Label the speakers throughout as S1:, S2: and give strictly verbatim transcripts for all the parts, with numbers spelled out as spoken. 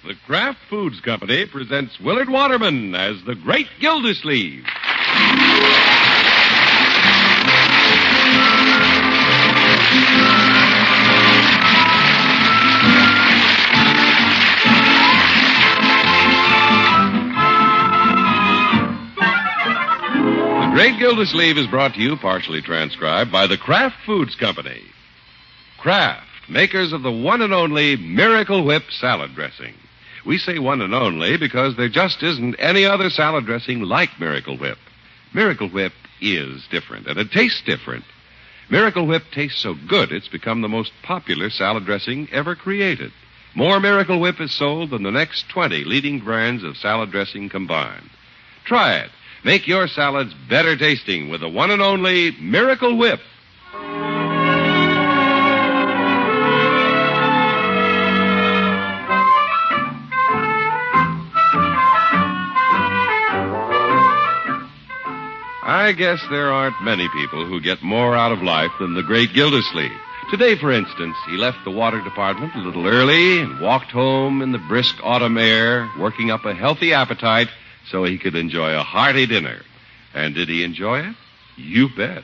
S1: The Kraft Foods Company presents Willard Waterman as the Great Gildersleeve. The Great Gildersleeve is brought to you, partially transcribed, by the Kraft Foods Company. Kraft, makers of the one and only Miracle Whip salad dressing. We say one and only because there just isn't any other salad dressing like Miracle Whip. Miracle Whip is different, and it tastes different. Miracle Whip tastes so good it's become the most popular salad dressing ever created. More Miracle Whip is sold than the next twenty leading brands of salad dressing combined. Try it. Make your salads better tasting with the one and only Miracle Whip. I guess there aren't many people who get more out of life than the Great Gildersleeve. Today, for instance, he left the water department a little early and walked home in the brisk autumn air, working up a healthy appetite so he could enjoy a hearty dinner. And did he enjoy it? You bet.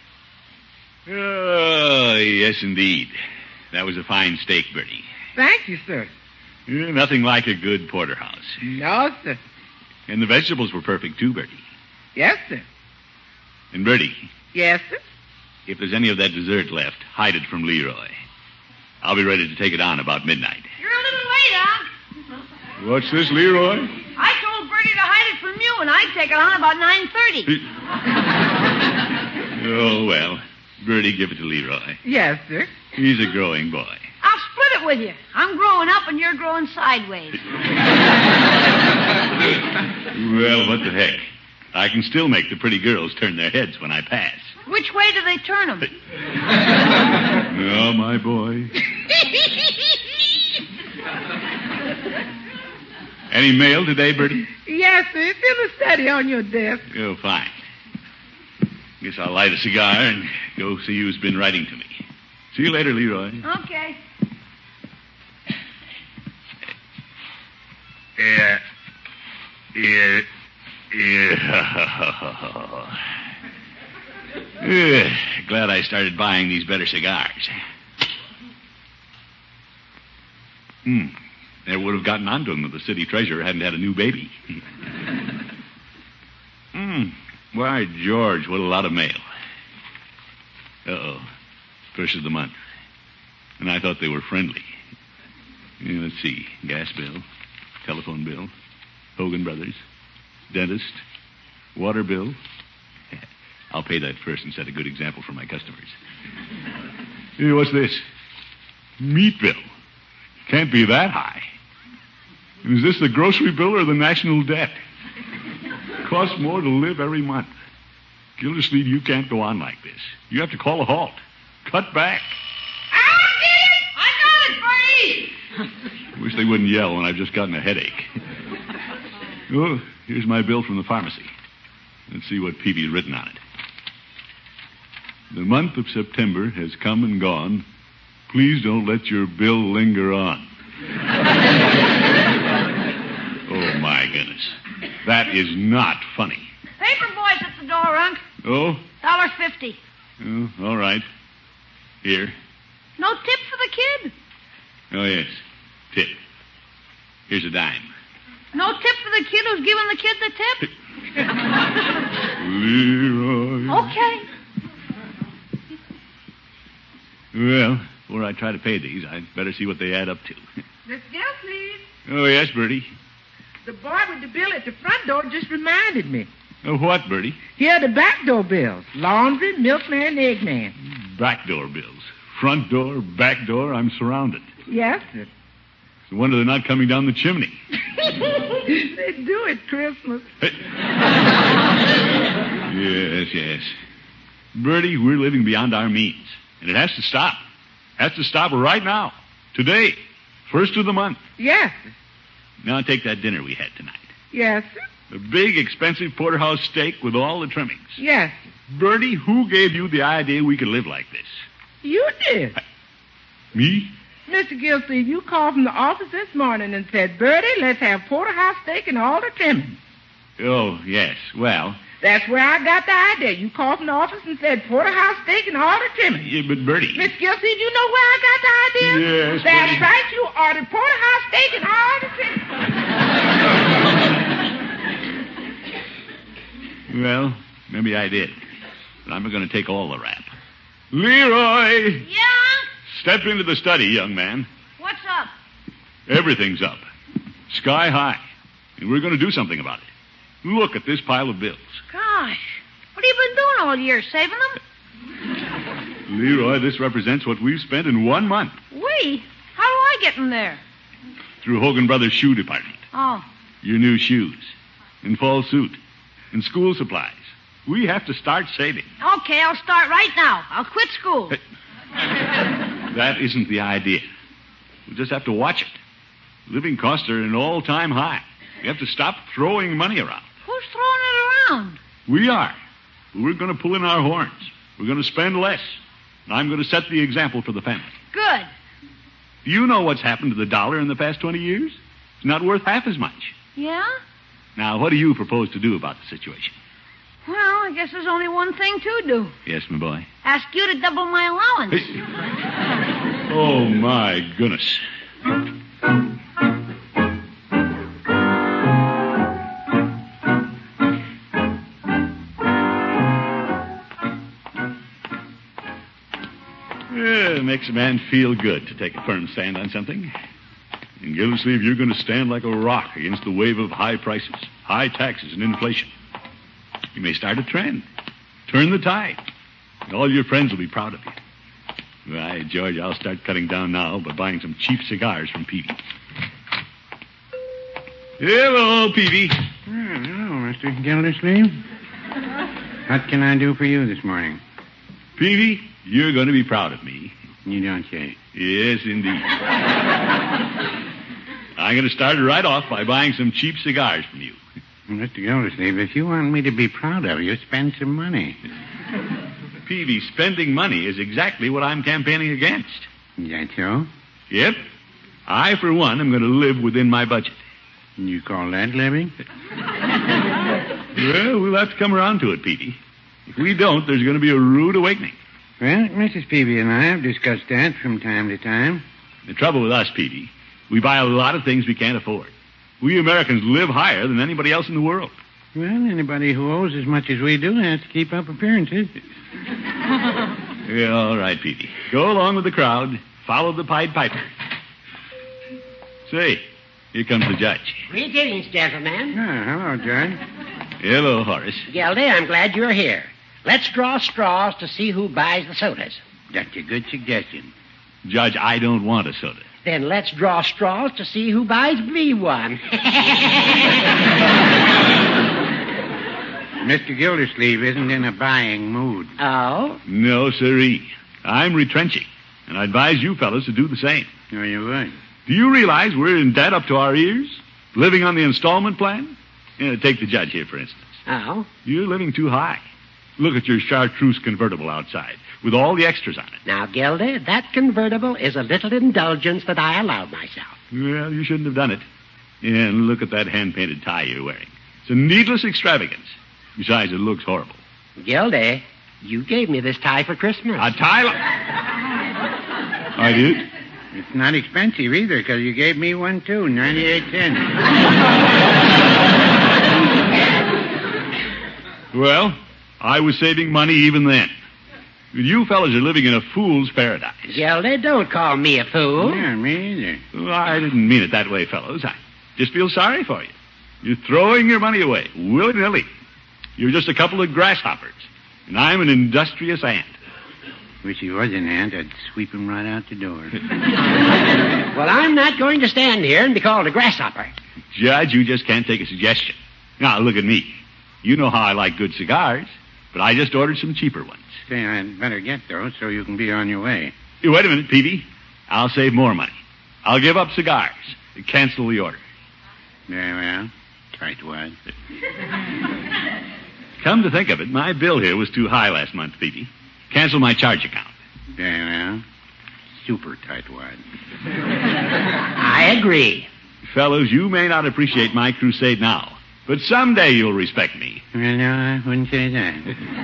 S2: Oh, yes, indeed. That was a fine steak, Bertie.
S3: Thank you, sir.
S2: Yeah, nothing like a good porterhouse.
S3: No, sir.
S2: And the vegetables were perfect, too, Bertie.
S3: Yes, sir.
S2: And Bertie,
S3: Yes, sir.
S2: if there's any of that dessert left, hide it from Leroy. I'll be ready to take it on about midnight.
S4: You're a little late, Unc.
S2: What's this, Leroy?
S4: I told Bertie to hide it from you, and I'd take it on about nine thirty.
S2: Oh, well, Bertie, give it to Leroy.
S3: Yes, sir.
S2: He's a growing boy.
S4: I'll split it with you. I'm growing up, and you're growing sideways.
S2: Well, what the heck? I can still make the pretty girls turn their heads when I pass.
S4: Which way do they turn them?
S2: Oh, my boy. Any mail today, Bertie?
S3: Yes, sir. It's in the study on your desk.
S2: Oh, fine. Guess I'll light a cigar and go see who's been writing to me. See you later, Leroy.
S4: Okay.
S2: Yeah. Yeah. Yeah. Yeah. Glad I started buying these better cigars. Hmm. Never would have gotten onto them if the city treasurer hadn't had a new baby. Hmm. Why, George, what a lot of mail. Uh-oh. First of the month. And I thought they were friendly. Yeah, let's see. Gas bill, telephone bill, Hogan Brothers, dentist, water bill. I'll pay that first and set a good example for my customers. Hey, what's this? Meat bill. Can't be that high. Is this the grocery bill or the national debt? Costs more to live every month. Gildersleeve, you can't go on like this. You have to call a halt. Cut back.
S4: I did it! I got it, Bertie!
S2: Wish they wouldn't yell when I've just gotten a headache. Oh, here's my bill from the pharmacy. Let's see what Peavy's written on it. The month of September has come and gone. Please don't let your bill linger on. Oh, my goodness. That is not funny.
S4: Paper boy's at the door, Unc.
S2: Oh?
S4: Dollar fifty.
S2: Oh, all right. Here.
S4: No tip for the kid.
S2: Oh, yes. Tip. Here's a dime.
S4: No tip for the kid who's giving the kid the tip?
S2: Leroy.
S4: Okay.
S2: Well, before I try to pay these, I'd better see what they add up to.
S3: Miss Gildersleeve,
S2: Oh, yes, Bertie.
S3: the boy with the bill at the front door just reminded me.
S2: Oh, what, Bertie?
S3: Here are the back door bills. Laundry, milkman, eggman.
S2: Back door bills. Front door, back door, I'm surrounded.
S3: Yes, sir.
S2: It's a wonder they're not coming down the chimney.
S3: They do at Christmas.
S2: Yes, yes. Bertie, we're living beyond our means. And it has to stop. Has to stop right now. Today. First of the month.
S3: Yes, sir.
S2: Now take that dinner we had tonight.
S3: Yes, sir.
S2: The big, expensive porterhouse steak with all the trimmings.
S3: Yes, sir.
S2: Bertie, who gave you the idea we could live like this?
S3: You did.
S2: Me?
S3: Mister Gilsleeve, you called from the office this morning and said, Bertie, let's have porterhouse steak and all the trimmings.
S2: Oh, yes. Well...
S3: That's where I got the idea. You called from the office and said porterhouse steak and all the trimmings.
S2: Yeah, but Bertie...
S3: Miss Gilsleeve, you know where I got the idea?
S2: Yes,
S3: That's
S2: Bertie.
S3: right. You ordered porterhouse steak and all the trimmings.
S2: Well, maybe I did. But I'm going to take all the rap. Leroy!
S4: Yeah?
S2: Step into the study, young man.
S4: What's up?
S2: Everything's up. Sky high. And we're going to do something about it. Look at this pile of bills.
S4: Gosh, what have you been doing all year, saving them?
S2: Leroy, this represents what we've spent in one month
S4: We? How do I get in there?
S2: through Hogan Brothers' shoe department.
S4: Oh,
S2: Your new shoes, and fall suit, and school supplies. We have to start saving.
S4: okay, I'll start right now. I'll quit school.
S2: That isn't the idea. We just have to watch it. Living costs are at an all-time high. We have to stop throwing money around.
S4: Who's throwing it around?
S2: We are. We're going to pull in our horns. We're going to spend less. And I'm going to set the example for the family.
S4: Good.
S2: Do you know what's happened to the dollar in the past twenty years? It's not worth half as much.
S4: Yeah?
S2: Now, what do you propose to do about the situation?
S4: Well, I guess there's only one thing to do.
S2: Yes, my boy.
S4: Ask you to double my allowance.
S2: Oh, my goodness. Yeah, it makes a man feel good to take a firm stand on something. In Gildersleeve, you're going to stand like a rock against the wave of high prices, high taxes, and inflation. You may start a trend. Turn the tide. And all your friends will be proud of you. Why, George, I'll start cutting down now by buying some cheap cigars from Peavy. Hello, Peavy.
S5: Oh, hello, Mister Gildersleeve. What can I do for you this morning?
S2: Peavy, you're going to be proud of me.
S5: You don't say.
S2: Yes, indeed. I'm going to start right off by buying some cheap cigars from you.
S5: Mister Gildersleeve, if you want me to be proud of you, spend some money.
S2: Peavy, spending money is exactly what I'm campaigning against.
S5: Is that so?
S2: Yep. I, for one, am going to live within my budget.
S5: You call that living?
S2: Well, we'll have to come around to it, Peavy. If we don't, there's going to be a rude awakening.
S5: Well, Missus Peavy and I have discussed that from time to time.
S2: The trouble with us, Peavy, we buy a lot of things we can't afford. We Americans live higher than anybody else in the world.
S5: Well, anybody who owes as much as we do has to keep up appearances.
S2: Yeah, all right, Peavy. Go along with the crowd. Follow the Pied Piper. Say, here comes the judge.
S6: Greetings, gentlemen.
S5: Oh, hello, Judge.
S2: Hello, Horace.
S6: Gildy, I'm glad you're here. Let's draw straws to see who buys the sodas.
S5: That's a good suggestion.
S2: Judge, I don't want a soda.
S6: Then let's draw straws to see who buys me one.
S5: Mister Gildersleeve isn't in a buying mood.
S6: Oh?
S2: No, sirree. I'm retrenching, and I advise you fellas to do the same.
S5: Oh, you would?
S2: Do you realize we're in debt up to our ears? Living on the installment plan? Yeah, take the judge here, for instance.
S6: Oh?
S2: You're living too high. Look at your chartreuse convertible outside, with all the extras on it.
S6: Now, Gildy, that convertible is a little indulgence that I allowed myself.
S2: Well, you shouldn't have done it. And look at that hand-painted tie you're wearing. It's a needless extravagance. Besides, it looks horrible.
S6: Gildy, you gave me this tie for Christmas.
S2: A tie? I did?
S5: It's not expensive either, because you gave me one, too, ninety-eight cents.
S2: Well, I was saving money even then. You fellas are living in a fool's paradise.
S6: Gildy, don't call me a fool.
S5: Yeah, me either.
S2: Well, I didn't mean it that way, fellows. I just feel sorry for you. You're throwing your money away, willy-nilly. You're just a couple of grasshoppers, and I'm an industrious ant.
S5: Wish he was an ant. I'd sweep him right out the door.
S6: Well, I'm not going to stand here and be called a grasshopper.
S2: Judge, you just can't take a suggestion. Now, look at me. You know how I like good cigars, but I just ordered some cheaper ones.
S5: Say, I'd better get those so you can be on your way.
S2: Hey, wait a minute, Peavy. I'll save more money. I'll give up cigars. Cancel the order.
S5: Very well. Tight wad.
S2: Come to think of it, my bill here was too high last month, Peavy. Cancel my charge account.
S5: Very well. super tightwad.
S6: I agree.
S2: Fellows, you may not appreciate my crusade now, but someday you'll respect me.
S5: Well, no, I wouldn't say that.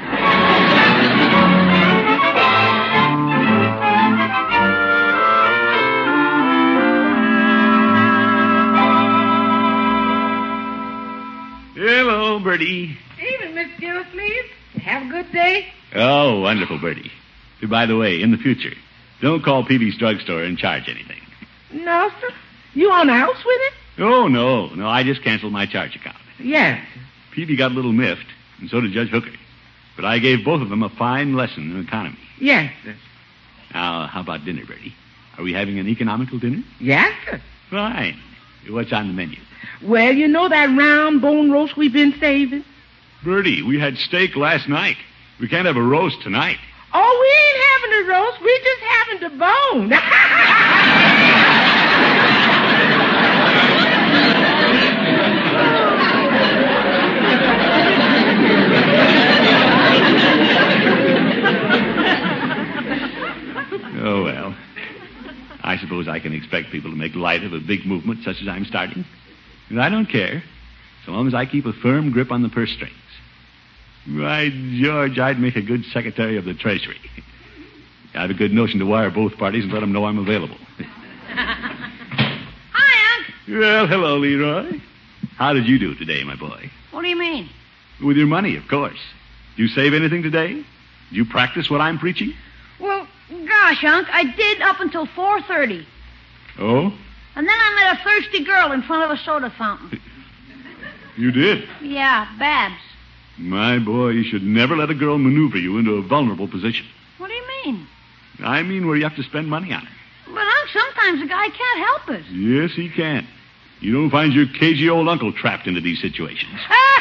S2: Hello, Bertie.
S3: Evening, Miss Gildersleeve. Have a good day.
S2: Oh, wonderful, Bertie. By the way, in the future, don't call Peavy's drugstore and charge anything.
S3: No, sir. You on the house with it?
S2: Oh, no, no, I just canceled my charge account.
S3: Yes.
S2: Peavy got a little miffed, and so did Judge Hooker. But I gave both of them a fine lesson in economy.
S3: Yes, sir.
S2: Now, how about dinner, Bertie? Are we having an economical dinner?
S3: Yes, sir.
S2: Fine. What's on the menu?
S3: Well, you know that round bone roast we've been saving?
S2: Bertie, we had steak last night. We can't have a roast tonight.
S3: Oh, we ain't having a roast. We're just having the bone.
S2: Oh, well. I suppose I can expect people to make light of a big movement such as I'm starting. And I don't care, so long as I keep a firm grip on the purse strings. Why, George, I'd make a good Secretary of the Treasury. I have a good notion to wire both parties and let them know I'm available.
S4: Hi, Unc.
S2: Well, hello, Leroy. How did you do today, my boy?
S4: What do you mean?
S2: With your money, of course. Did you save anything today? Did you practice what I'm preaching?
S4: Well, gosh, Unc, I did up until four thirty.
S2: Oh?
S4: And then I met a thirsty girl in front of a soda fountain.
S2: You did?
S4: Yeah, Babs.
S2: My boy, you should never let a girl maneuver you into a vulnerable position.
S4: What do you mean?
S2: I mean where you have to spend money on her.
S4: But, Unc, sometimes a guy can't help it.
S2: Yes, he can. You don't find your cagey old uncle trapped into these situations.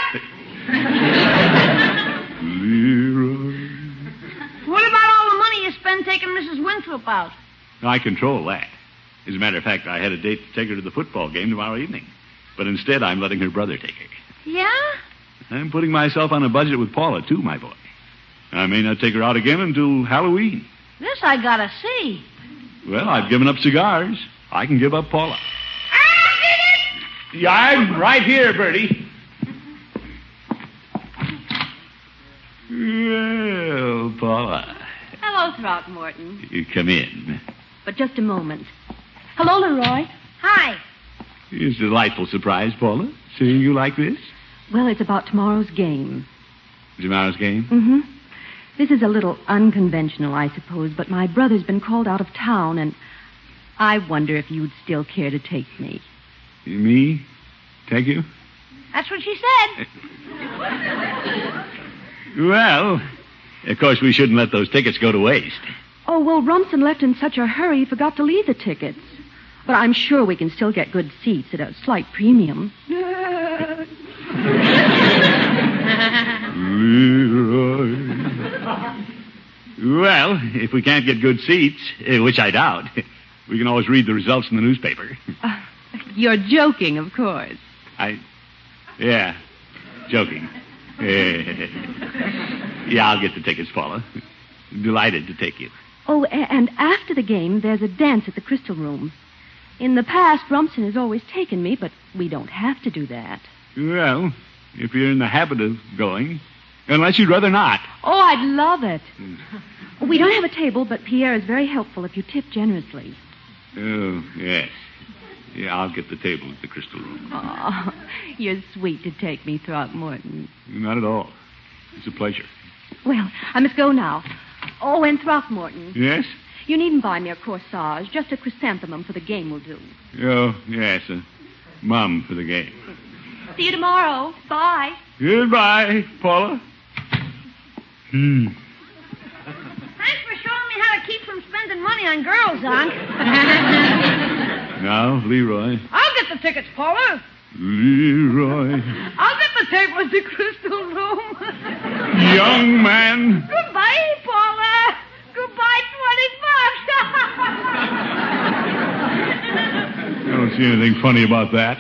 S2: Leroy.
S4: What about all the money you spend taking Missus Winthrop out?
S2: I control that. As a matter of fact, I had a date to take her to the football game tomorrow evening. But instead, I'm letting her brother take her.
S4: Yeah?
S2: I'm putting myself on a budget with Paula, too, my boy. I may not take her out again until Halloween.
S4: This I gotta see.
S2: Well, I've given up cigars. I can give up Paula.
S4: I did it!
S2: Yeah, I'm right here, Bertie. Well, Paula.
S7: Hello, Throckmorton.
S2: You come in.
S7: But just a moment. Hello, Leroy.
S4: Hi.
S2: It's a delightful surprise, Paula, seeing you like this.
S7: Well, it's about tomorrow's game.
S2: Tomorrow's game?
S7: Mm-hmm. This is a little unconventional, I suppose, but my brother's been called out of town, and I wonder if you'd still care to take me.
S2: Me? Take you?
S4: That's what she said.
S2: Well, of course, we shouldn't let those tickets go to waste.
S7: Oh, well, Rumson left in such a hurry he forgot to leave the tickets. But I'm sure we can still get good seats at a slight premium.
S2: Leroy. Well, if we can't get good seats, eh, which I doubt, we can always read the results in the newspaper.
S7: Uh, you're joking, of course.
S2: I... Yeah, joking. Eh, yeah, I'll get the tickets, Paula. Delighted to take you.
S7: Oh, a- and after the game, there's a dance at the Crystal Room. In the past, Rumson has always taken me, but we don't have to do that.
S2: Well, if you're in the habit of going, unless you'd rather not.
S7: Oh, I'd love it. We don't have a table, but Pierre is very helpful if you tip generously.
S2: Oh, yes. Yeah, I'll get the table at the Crystal Room.
S7: Oh, you're sweet to take me, Throckmorton.
S2: Not at all. It's a pleasure.
S7: Well, I must go now. Oh, and Throckmorton.
S2: Yes?
S7: You needn't buy me a corsage. Just a chrysanthemum for the game will do.
S2: Oh, yes, a mum for the game.
S7: See you tomorrow. Bye.
S2: Goodbye, Paula. Hmm.
S4: Thanks for showing me how to keep from spending money on girls, Unc.
S2: Now, Leroy.
S4: I'll get the tickets, Paula.
S2: Leroy.
S4: I'll get the table at the Crystal Room.
S2: Young man.
S4: Goodbye, Paula. Goodbye, twenty bucks.
S2: I don't see anything funny about that.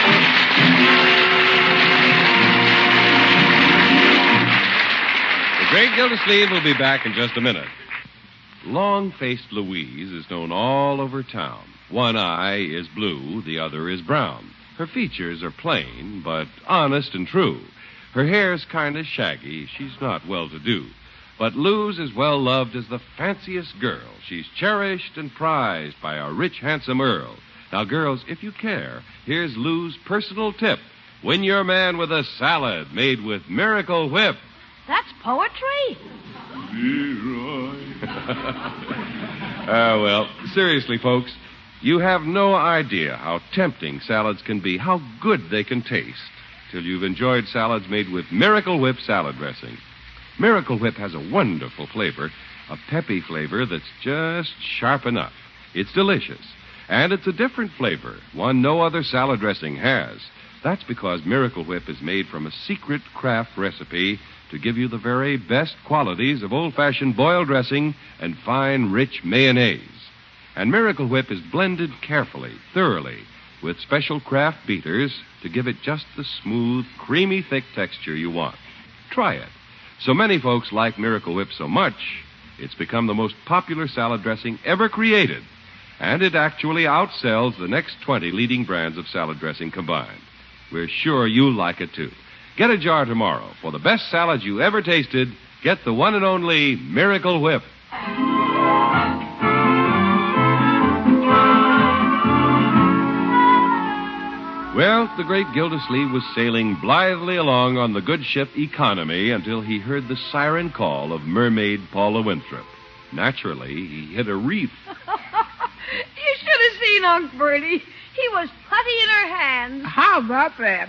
S1: The Great Gildersleeve will be back in just a minute. Long-faced Louise is known all over town. One eye is blue, the other is brown. Her features are plain, but honest and true. Her hair's kind of shaggy. She's not well-to-do. But Lou's is well-loved as the fanciest girl. She's cherished and prized by our rich, handsome Earl. Now, girls, if you care, here's Lou's personal tip. Win your man with a salad made with Miracle Whip.
S4: That's poetry.
S2: Leroy.
S1: Ah, well, seriously, folks, you have no idea how tempting salads can be, how good they can taste, till you've enjoyed salads made with Miracle Whip salad dressing. Miracle Whip has a wonderful flavor, a peppy flavor that's just sharp enough. It's delicious, and it's a different flavor, one no other salad dressing has. That's because Miracle Whip is made from a secret Kraft recipe to give you the very best qualities of old-fashioned boiled dressing and fine, rich mayonnaise. And Miracle Whip is blended carefully, thoroughly, with special Kraft beaters to give it just the smooth, creamy, thick texture you want. Try it. So many folks like Miracle Whip so much, it's become the most popular salad dressing ever created. And it actually outsells the next twenty leading brands of salad dressing combined. We're sure you'll like it, too. Get a jar tomorrow. For the best salad you ever tasted, get the one and only Miracle Whip. Well, the great Gildersleeve was sailing blithely along on the good ship Economy until he heard the siren call of mermaid Paula Winthrop. Naturally, he hit a reef.
S4: You should have seen Unc Bertie. He was putty in her hands.
S3: How about that?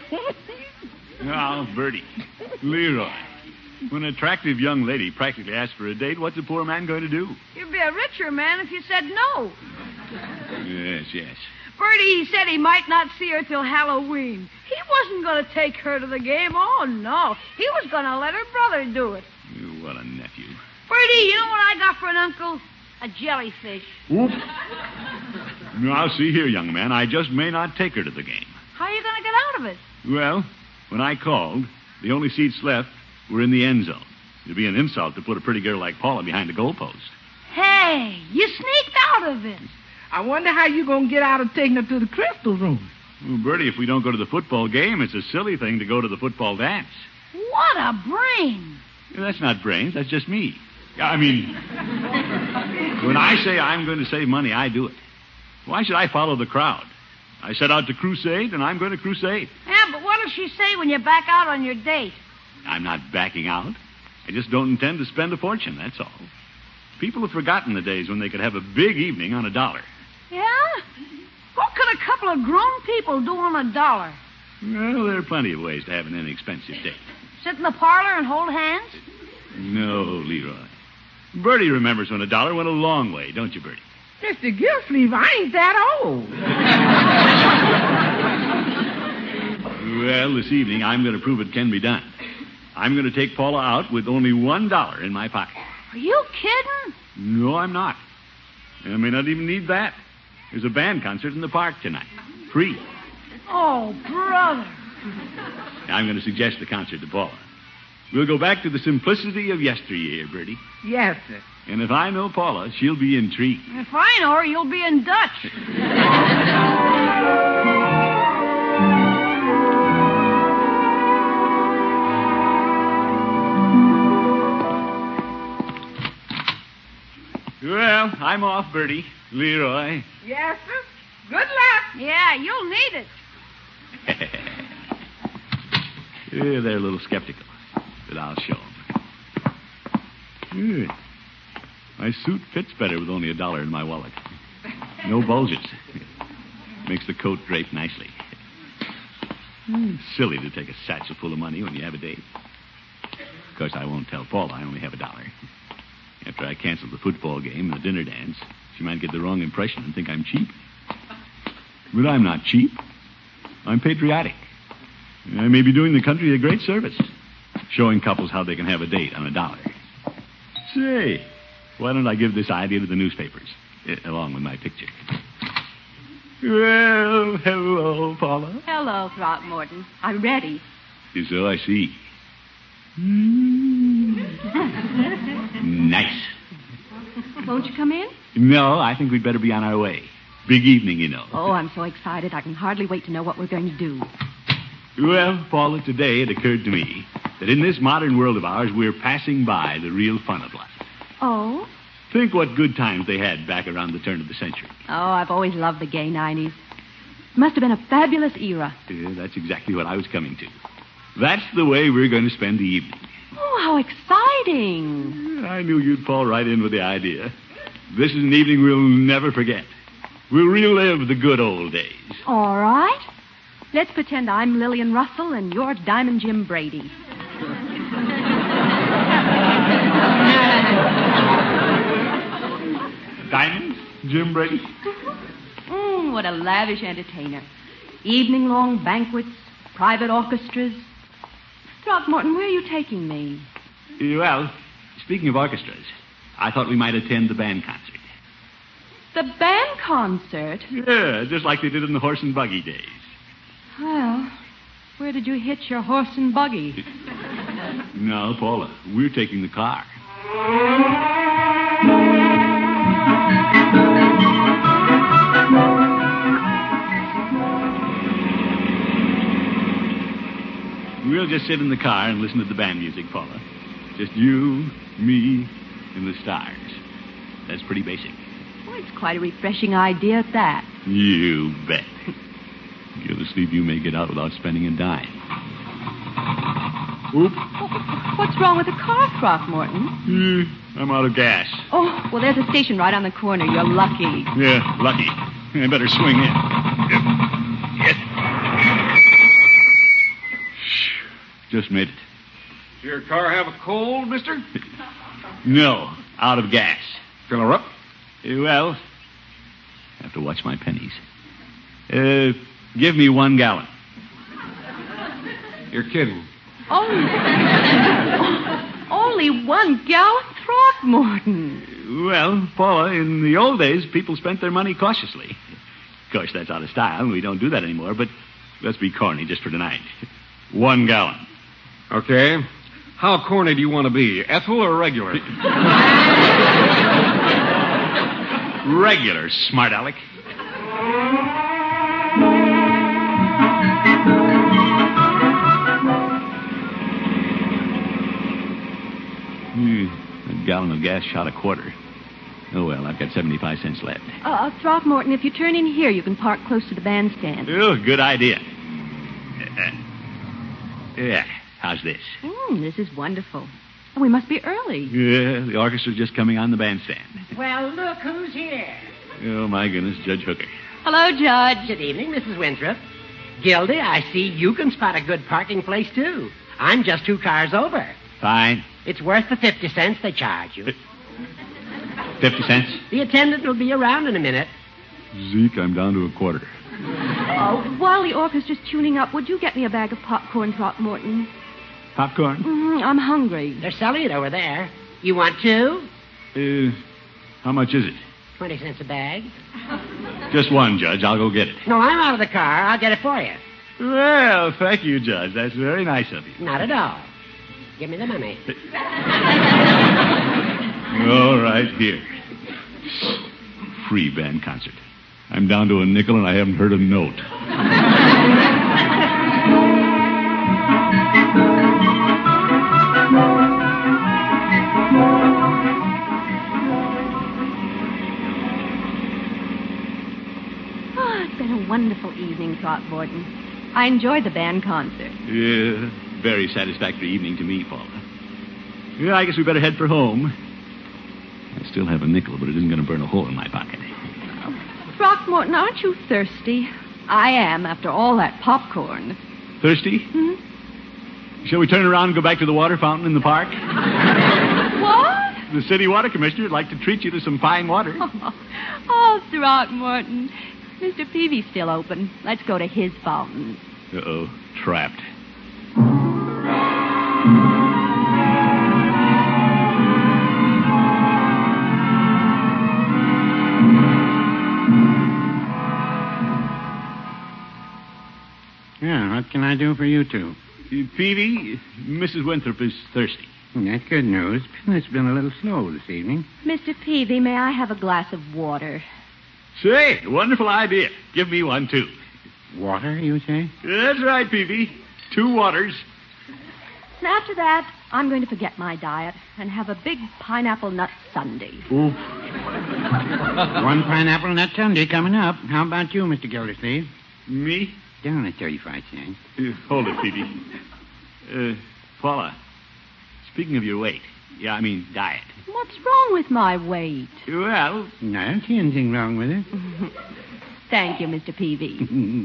S2: Now, Bertie, Leroy, when an attractive young lady practically asks for a date, what's a poor man going to do?
S4: You'd be a richer man if you said no.
S2: Yes, yes.
S4: Bertie, he said he might not see her till Halloween. He wasn't going to take her to the game. Oh, no. He was going to let her brother do it.
S2: You, what a nephew.
S4: Bertie, you know what I got for an uncle? A jellyfish.
S2: Oop. Now, see here, young man, I just may not take her to the game.
S4: How are you going to get out of it?
S2: Well, when I called, the only seats left were in the end zone. It'd be an insult to put a pretty girl like Paula behind the goalpost.
S4: Hey, you sneaked out of it.
S3: I wonder how you're going to get out of taking her to the crystal room.
S2: Well, Bertie, if we don't go to the football game, it's a silly thing to go to the football dance.
S4: What a brain.
S2: That's not brains, that's just me. I mean, when I say I'm going to save money, I do it. Why should I follow the crowd? I set out to crusade, and I'm going to crusade.
S4: Yeah, but what'll she say when you back out on your date?
S2: I'm not backing out. I just don't intend to spend a fortune, that's all. People have forgotten the days when they could have a big evening on a dollar.
S4: Yeah? What could a couple of grown people do on a dollar?
S2: Well, there are plenty of ways to have an inexpensive date.
S4: Sit in the parlor and hold hands?
S2: No, Leroy. Bertie remembers when a dollar went a long way, don't you, Bertie?
S3: Mister Gildersleeve, I ain't that old.
S2: Well, this evening, I'm going to prove it can be done. I'm going to take Paula out with only one dollar in my pocket.
S4: Are you kidding?
S2: No, I'm not. I may not even need that. There's a band concert in the park tonight. Free.
S4: Oh, brother.
S2: I'm going to suggest the concert to Paula. We'll go back to the simplicity of yesteryear, Bertie.
S3: Yes, sir.
S2: And if I know Paula, she'll be intrigued.
S4: If I know her, you'll be in Dutch.
S2: Well, I'm off, Bertie. Leroy.
S3: Yes, sir. Good luck.
S4: Yeah, you'll need it.
S2: Yeah, they're a little skeptical, but I'll show them. Yeah. My suit fits better with only a dollar in my wallet. No bulges. Makes the coat drape nicely. It's silly to take a satchel full of money when you have a date. Of course, I won't tell Paula I only have a dollar. After I cancel the football game and the dinner dance, she might get the wrong impression and think I'm cheap. But I'm not cheap. I'm patriotic. I may be doing the country a great service, showing couples how they can have a date on a dollar. Say, why don't I give this idea to the newspapers, eh, along with my picture? Well, hello, Paula.
S7: Hello, Throckmorton. I'm ready.
S2: So I see. Mm. Nice.
S7: Won't you come in?
S2: No, I think we'd better be on our way. Big evening, you know.
S7: Oh, I'm so excited. I can hardly wait to know what we're going to do.
S2: Well, Paula, today it occurred to me that in this modern world of ours, we're passing by the real fun of life.
S7: Oh?
S2: Think what good times they had back around the turn of the century.
S7: Oh, I've always loved the gay nineties. It must have been a fabulous era.
S2: Yeah, that's exactly what I was coming to. That's the way we're going to spend the evening.
S7: Oh, how exciting.
S2: I knew you'd fall right in with the idea. This is an evening we'll never forget. We'll relive the good old days.
S7: All right. Let's pretend I'm Lillian Russell and you're Diamond Jim Brady.
S2: Diamond? Jim Brady?
S7: Mm, what a lavish entertainer. Evening-long banquets, private orchestras. Throckmorton, where are you taking me?
S2: Well, speaking of orchestras, I thought we might attend the band concert.
S7: The band concert?
S2: Yeah, just like they did in the horse and buggy days.
S7: Well, where did you hitch your horse and buggy?
S2: No, Paula, we're taking the car. We'll just sit in the car and listen to the band music, Paula. Just you, me, and the stars. That's pretty basic.
S7: Well, it's quite a refreshing idea at that.
S2: You bet. You're the sleep you may get out without spending a dime. Oop.
S7: Oh, what's wrong with the car, Throckmorton?
S2: Hmm, I'm out of gas.
S7: Oh, well, there's a station right on the corner. You're lucky.
S2: Yeah, lucky. I better swing in. Yep. Yep. Just made it.
S8: Does your car have a cold, mister?
S2: No, out of gas.
S8: Fill her up?
S2: Well, I have to watch my pennies. Uh, give me one gallon.
S8: You're kidding.
S7: Only, only one gallon, Throckmorton.
S2: Well, Paula, in the old days, people spent their money cautiously. Of course, that's out of style, and we don't do that anymore, but let's be corny just for tonight. One gallon.
S8: Okay. How corny do you want to be, Ethel or regular?
S2: Regular, smart aleck. A gallon of gas shot a quarter. Oh, well, I've got seventy-five cents left.
S7: Uh, Throckmorton, if you turn in here, you can park close to the bandstand.
S2: Oh, good idea. Uh, yeah, how's this?
S7: Mm, this is wonderful. We must be early.
S2: Yeah, the orchestra's just coming on the bandstand.
S6: Well, look who's here.
S2: Oh, my goodness, Judge Hooker.
S7: Hello, Judge.
S6: Good evening, Missus Winthrop. Gildy, I see you can spot a good parking place, too. I'm just two cars over.
S2: Fine.
S6: It's worth the fifty cents they charge you.
S2: Fifty cents?
S6: The attendant will be around in a minute.
S2: Zeke, I'm down to a quarter.
S7: Oh, while the orchestra's tuning up, would you get me a bag of popcorn, Throckmorton?
S2: Popcorn?
S7: Mm, I'm hungry.
S6: They're selling it over there. You want two?
S2: Uh, how much is it?
S6: Twenty cents a bag.
S2: Just one, Judge. I'll go get it.
S6: No, I'm out of the car. I'll get it for you.
S2: Well, thank you, Judge. That's very nice of you.
S6: Not at all. Give me the money.
S2: All right, here. Free band concert. I'm down to a nickel and I haven't heard a note.
S7: Oh, it's been a wonderful evening, Throckmorton. I enjoyed the band concert.
S2: Yeah, very satisfactory evening to me, Paula. Yeah, I guess we better head for home. I still have a nickel, but it isn't going to burn a hole in my pocket.
S7: Throckmorton, aren't you thirsty? I am, after all that popcorn.
S2: Thirsty?
S7: Hmm?
S2: Shall we turn around and go back to the water fountain in the park?
S7: What?
S2: The city water commissioner would like to treat you to some fine water.
S7: Oh, oh Throckmorton. Mister Peavy's still open. Let's go to his fountain.
S2: Uh-oh, trapped.
S5: Yeah, what can I do for you two?
S2: Uh, Peavy, Missus Winthrop is thirsty.
S5: That's good news. It's been a little slow this evening.
S7: Mister Peavy, may I have a glass of water?
S2: Say, wonderful idea. Give me one, too.
S5: Water, you say?
S2: That's right, Peavy. Two waters.
S7: And after that, I'm going to forget my diet and have a big pineapple nut sundae.
S5: Oof. One pineapple nut sundae coming up. How about you, Mister Gildersleeve?
S2: Me?
S5: Down at thirty-five cents.
S2: Uh, hold it, Peavy. Uh, Paula, speaking of your weight, yeah, I mean diet.
S7: What's wrong with my weight?
S2: Well...
S5: No, I don't see anything wrong with it.
S7: Thank you, Mister Peavy.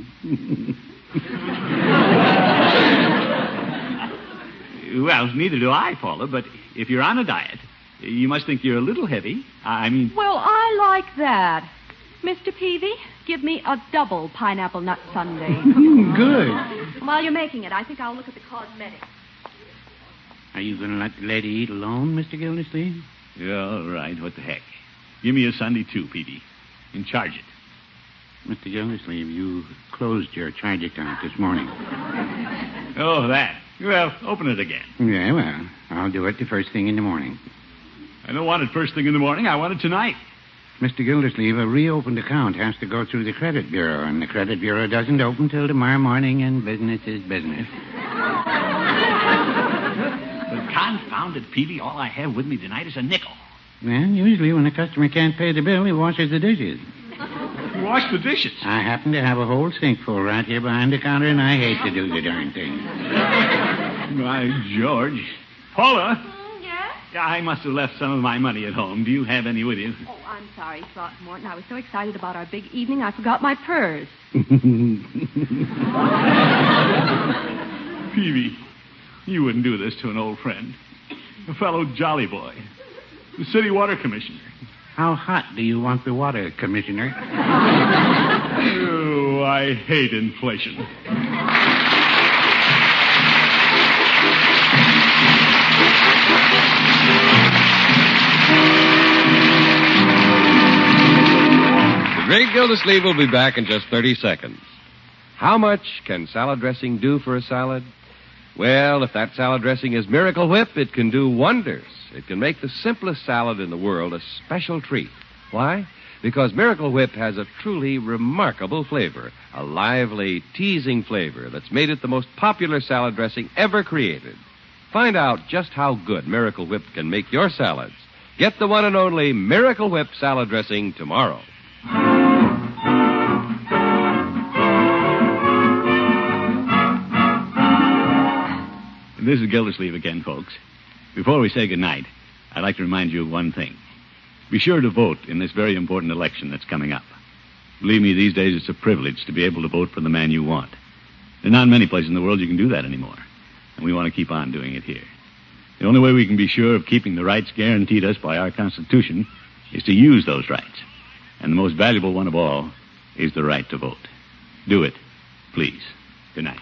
S2: Well, neither do I, Paula, but if you're on a diet, you must think you're a little heavy. I mean...
S7: Well, I like that. Mister Peavy, give me a double pineapple nut sundae.
S5: Good.
S7: While you're making it, I think I'll look at the cosmetics.
S5: Are you going to let the lady eat alone, Mister Gildersleeve?
S2: Yeah, all right. What the heck? Give me a Sunday, too, Peavy. And charge it.
S5: Mister Gildersleeve, you closed your charge account this morning.
S2: Oh, that. Well, open it again.
S5: Yeah, well, I'll do it the first thing in the morning.
S2: I don't want it first thing in the morning. I want it tonight.
S5: Mister Gildersleeve, a reopened account has to go through the credit bureau, and the credit bureau doesn't open till tomorrow morning, and business is business.
S2: But confound it, Peavy, all I have with me tonight is a nickel.
S5: Well, usually when a customer can't pay the bill, he washes the dishes.
S2: You wash the dishes?
S5: I happen to have a whole sink full right here behind the counter, and I hate to do the darn thing.
S2: My George. Paula?
S7: Mm, yes?
S2: I must have left some of my money at home. Do you have any with you?
S7: Oh, I'm sorry, Throckmorton. I was so excited about our big evening, I forgot my purse.
S2: Peavy, you wouldn't do this to an old friend. A fellow jolly boy. The city water commissioner.
S5: How hot do you want the water, Commissioner?
S2: Oh, I hate inflation.
S1: The Great Gildersleeve will be back in just thirty seconds. How much can salad dressing do for a salad? Well, if that salad dressing is Miracle Whip, it can do wonders. It can make the simplest salad in the world a special treat. Why? Because Miracle Whip has a truly remarkable flavor, a lively, teasing flavor that's made it the most popular salad dressing ever created. Find out just how good Miracle Whip can make your salads. Get the one and only Miracle Whip salad dressing tomorrow.
S2: This is Gildersleeve again, folks. Before we say goodnight, I'd like to remind you of one thing. Be sure to vote in this very important election that's coming up. Believe me, these days it's a privilege to be able to vote for the man you want. There are not many places in the world you can do that anymore, and we want to keep on doing it here. The only way we can be sure of keeping the rights guaranteed us by our Constitution is to use those rights. And the most valuable one of all is the right to vote. Do it, please. Good night.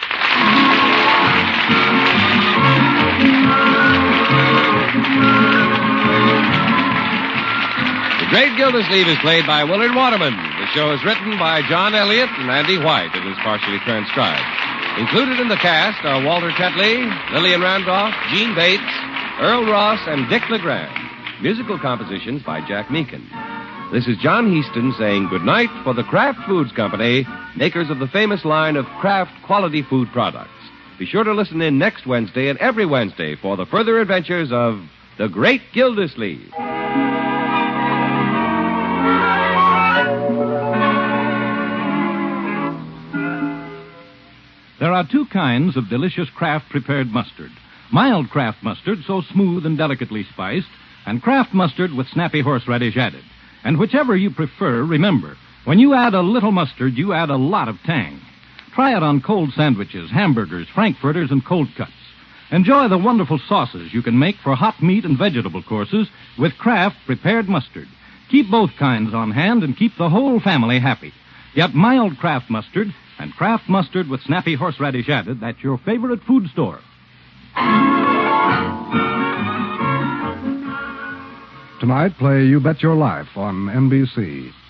S1: The Great Gildersleeve is played by Willard Waterman. The show is written by John Elliott and Andy White and is partially transcribed. Included in the cast are Walter Tetley, Lillian Randolph, Gene Bates, Earl Ross, and Dick LeGrand. Musical compositions by Jack Meakin. This is John Heaston saying goodnight for the Kraft Foods Company, makers of the famous line of Kraft quality food products. Be sure to listen in next Wednesday and every Wednesday for the further adventures of the Great Gildersleeve.
S9: There are two kinds of delicious Kraft prepared mustard. Mild Kraft mustard, so smooth and delicately spiced, and Kraft mustard with snappy horseradish added. And whichever you prefer, remember, when you add a little mustard, you add a lot of tang. Try it on cold sandwiches, hamburgers, frankfurters, and cold cuts. Enjoy the wonderful sauces you can make for hot meat and vegetable courses with Kraft prepared mustard. Keep both kinds on hand and keep the whole family happy. Get mild Kraft mustard and Kraft mustard with snappy horseradish added at your favorite food store.
S10: Tonight, play You Bet Your Life on N B C.